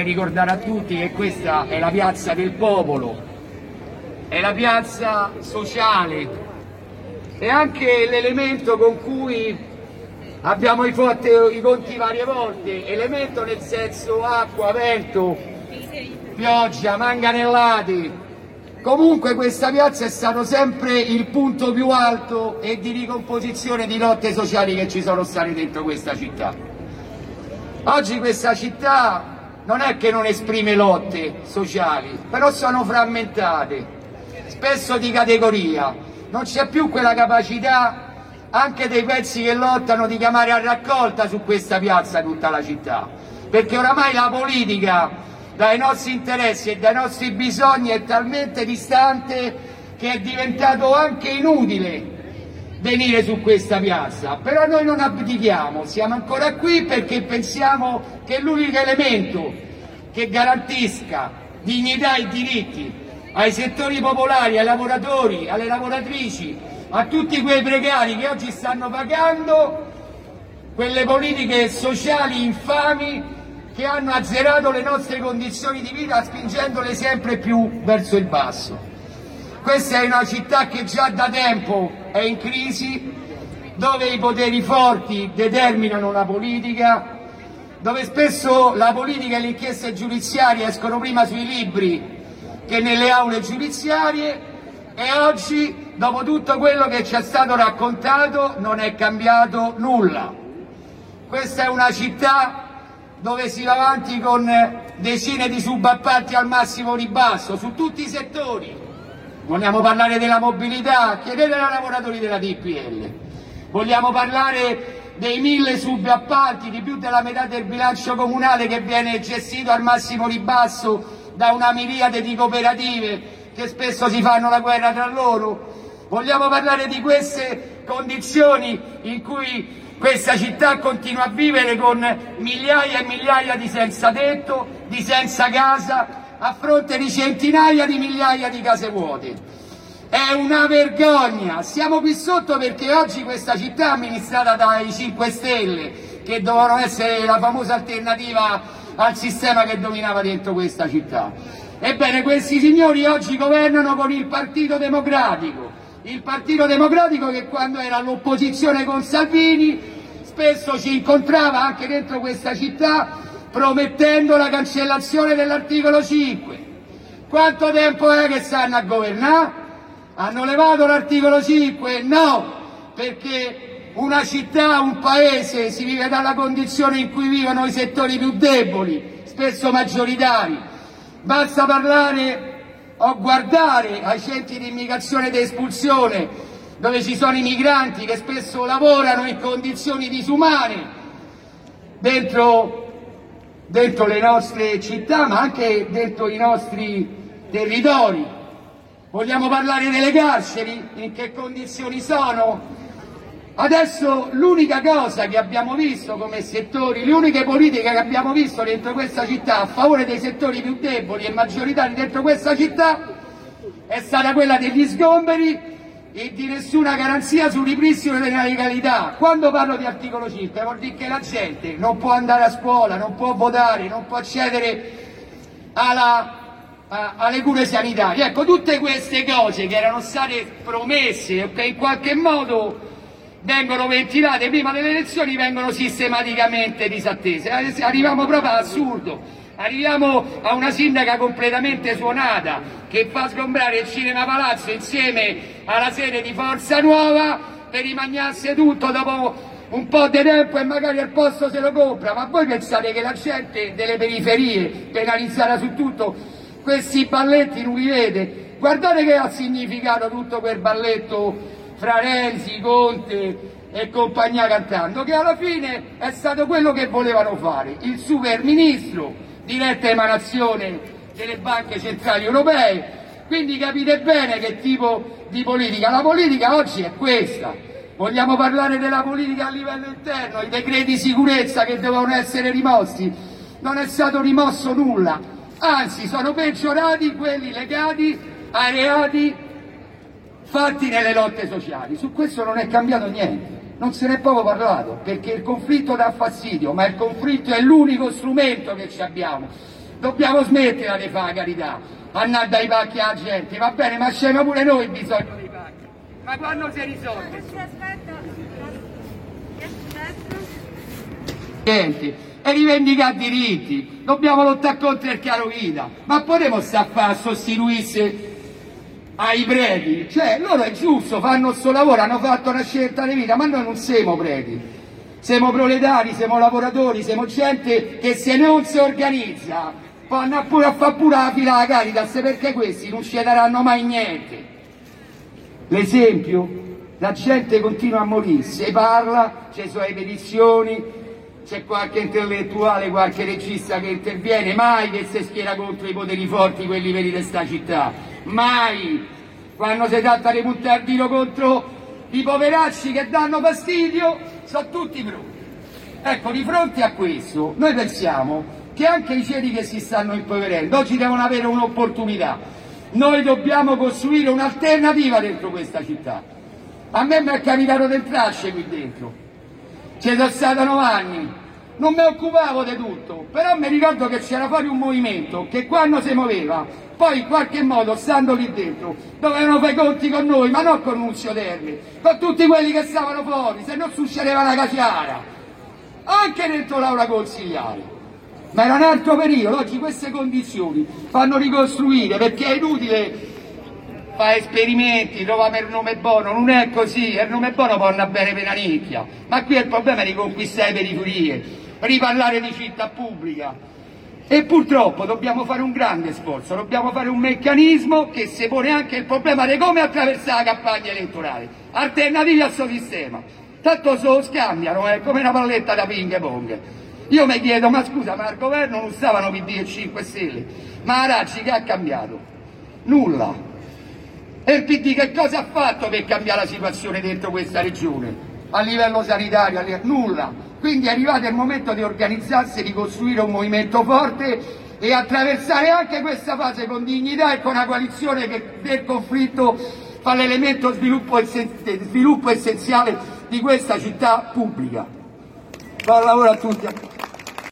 ricordare a tutti che questa è la piazza del popolo, è la piazza sociale, è anche l'elemento con cui abbiamo i conti varie volte, elemento nel senso acqua, vento, pioggia, manganellate. Comunque questa piazza è stato sempre il punto più alto e di ricomposizione di lotte sociali che ci sono state dentro questa città. Oggi questa città non è che non esprime lotte sociali, però sono frammentate, spesso di categoria. Non c'è più quella capacità anche dei pezzi che lottano di chiamare a raccolta su questa piazza tutta la città, perché oramai la politica dai nostri interessi e dai nostri bisogni è talmente distante che è diventato anche inutile venire su questa piazza. Però noi non abdichiamo, siamo ancora qui perché pensiamo che l'unico elemento che garantisca dignità e diritti ai settori popolari, ai lavoratori, alle lavoratrici, a tutti quei precari che oggi stanno pagando quelle politiche sociali infami che hanno azzerato le nostre condizioni di vita spingendole sempre più verso il basso. Questa è una città che già da tempo è in crisi, dove i poteri forti determinano la politica, dove spesso la politica e le inchieste giudiziarie escono prima sui libri che nelle aule giudiziarie, e oggi, dopo tutto quello che ci è stato raccontato, non è cambiato nulla. Questa è una città dove si va avanti con decine di subappalti al massimo ribasso, su tutti i settori. Vogliamo parlare della mobilità? Chiedete ai lavoratori della TPL. Vogliamo parlare dei 1000 subappalti, di più della metà del bilancio comunale che viene gestito al massimo ribasso da una miriade di cooperative che spesso si fanno la guerra tra loro? Vogliamo parlare di queste condizioni in cui questa città continua a vivere con migliaia e migliaia di senza tetto, di senza casa, a fronte di centinaia di migliaia di case vuote? È una vergogna. Siamo qui sotto perché oggi questa città è amministrata dai 5 Stelle, che dovevano essere la famosa alternativa al sistema che dominava dentro questa città. Ebbene, questi signori oggi governano con il Partito Democratico. Il Partito Democratico che quando era all'opposizione con Salvini spesso ci incontrava anche dentro questa città promettendo la cancellazione dell'articolo 5. Quanto tempo è che stanno a governare? Hanno levato l'articolo 5? No, perché una città, un paese si vive dalla condizione in cui vivono i settori più deboli, spesso maggioritari. Basta parlare o guardare ai centri di immigrazione ed espulsione, dove ci sono i migranti che spesso lavorano in condizioni disumane dentro le nostre città, ma anche dentro i nostri territori. Vogliamo parlare delle carceri? In che condizioni sono? Adesso l'unica cosa che abbiamo visto come settori, le uniche politiche che abbiamo visto dentro questa città a favore dei settori più deboli e maggioritari dentro questa città è stata quella degli sgomberi e di nessuna garanzia sul ripristino della legalità. Quando parlo di articolo 5 vuol dire che la gente non può andare a scuola, non può votare, non può accedere alle cure sanitarie. Ecco, tutte queste cose che erano state promesse o che in qualche modo vengono ventilate prima delle elezioni vengono sistematicamente disattese. Arriviamo proprio all'assurdo, arriviamo a una sindaca completamente suonata che fa sgombrare il Cinema Palazzo insieme alla sede di Forza Nuova per rimagnarsi tutto dopo un po' di tempo e magari al posto se lo compra. Ma voi pensate che la gente delle periferie, penalizzata su tutto, questi balletti non li vede? Guardate che ha significato tutto quel balletto fra Renzi, Conte e compagnia cantando, che alla fine è stato quello che volevano fare, il super ministro, diretta emanazione delle banche centrali europee. Quindi capite bene che tipo di politica. La politica oggi è questa. Vogliamo parlare della politica a livello interno, i decreti di sicurezza che dovevano essere rimossi, non è stato rimosso nulla, anzi sono peggiorati quelli legati ai reati fatti nelle lotte sociali. Su questo non è cambiato niente, non se n'è poco parlato, perché il conflitto dà fastidio, ma il conflitto è l'unico strumento che ci abbiamo. Dobbiamo smettere di fare la carità, andare dai pacchi alla gente, va bene, ma c'è pure noi il bisogno dei pacchi. Ma quando si risolve? E rivendicare diritti, dobbiamo lottare contro il caro vita, ma potremmo stare a sostituirsi ai preti? Cioè, loro è giusto, fanno il suo lavoro, hanno fatto una scelta di vita, ma noi non siamo preti, siamo proletari, siamo lavoratori, siamo gente che se non si organizza può andare pure a fare pure la fila alla Caritas, perché questi non ci daranno mai niente. L'esempio, la gente continua a morire, si parla, ci sono le petizioni, c'è qualche intellettuale, qualche regista che interviene, mai che si schiera contro i poteri forti, quelli veri di sta città, mai. Quando si tratta di puntare il dito contro i poveracci che danno fastidio, sono tutti pronti. Ecco, di fronte a questo, noi pensiamo che anche i ceti che si stanno impoverendo oggi devono avere un'opportunità. Noi dobbiamo costruire un'alternativa dentro questa città. A me mi è capitato di entrarci qui dentro. Ci sono stato 9 anni, non mi occupavo di tutto, però mi ricordo che c'era fuori un movimento che quando si muoveva, poi in qualche modo, stando lì dentro, dovevano fare i conti con noi, ma non con Nunzio Terni, con tutti quelli che stavano fuori, se non succedeva una caciara, anche dentro l'aula consigliare. Ma era un altro periodo, oggi queste condizioni fanno ricostruire, perché è inutile fare esperimenti, trovare il nome buono, non è così, il nome buono può andare bene per una nicchia, ma qui il problema è riconquistare le periferie, riparlare di città pubblica e purtroppo dobbiamo fare un grande sforzo, dobbiamo fare un meccanismo che si pone anche il problema di come attraversare la campagna elettorale, alternativi al suo sistema, tanto se lo scambiano, è come una palletta da ping pong. Io mi chiedo, ma scusa, ma al governo non stavano PD e 5 Stelle, ma Raggi che ha cambiato? Nulla. E il PD che cosa ha fatto per cambiare la situazione dentro questa regione? A livello sanitario, nulla. Quindi è arrivato il momento di organizzarsi, di costruire un movimento forte e attraversare anche questa fase con dignità e con una coalizione che del conflitto fa l'elemento sviluppo essenziale di questa città pubblica. Buon lavoro a tutti.